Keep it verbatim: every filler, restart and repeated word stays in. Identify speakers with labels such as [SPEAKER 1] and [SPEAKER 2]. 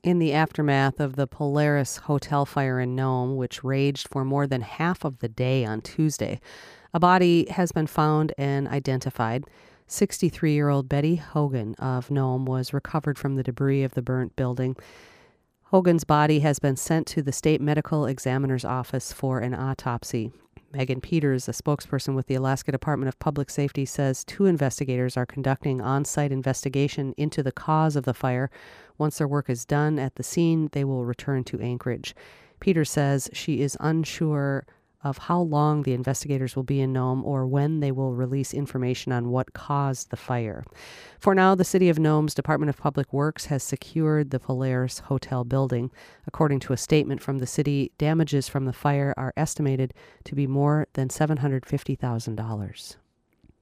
[SPEAKER 1] In the aftermath of the Polaris Hotel fire in Nome, which raged for more than half of the day on Tuesday, a body has been found and identified. sixty-three-year-old Betty Hogan of Nome was recovered from the debris of the burnt building. Hogan's body has been sent to the state medical examiner's office for an autopsy. Megan Peters, a spokesperson with the Alaska Department of Public Safety, says two investigators are conducting on-site investigation into the cause of the fire. Once their work is done at the scene, they will return to Anchorage. Peters says she is unsure of how long the investigators will be in Nome or when they will release information on what caused the fire. For now, the City of Nome's Department of Public Works has secured the Polaris Hotel building. According to a statement from the city, damages from the fire are estimated to be more than seven hundred fifty thousand dollars.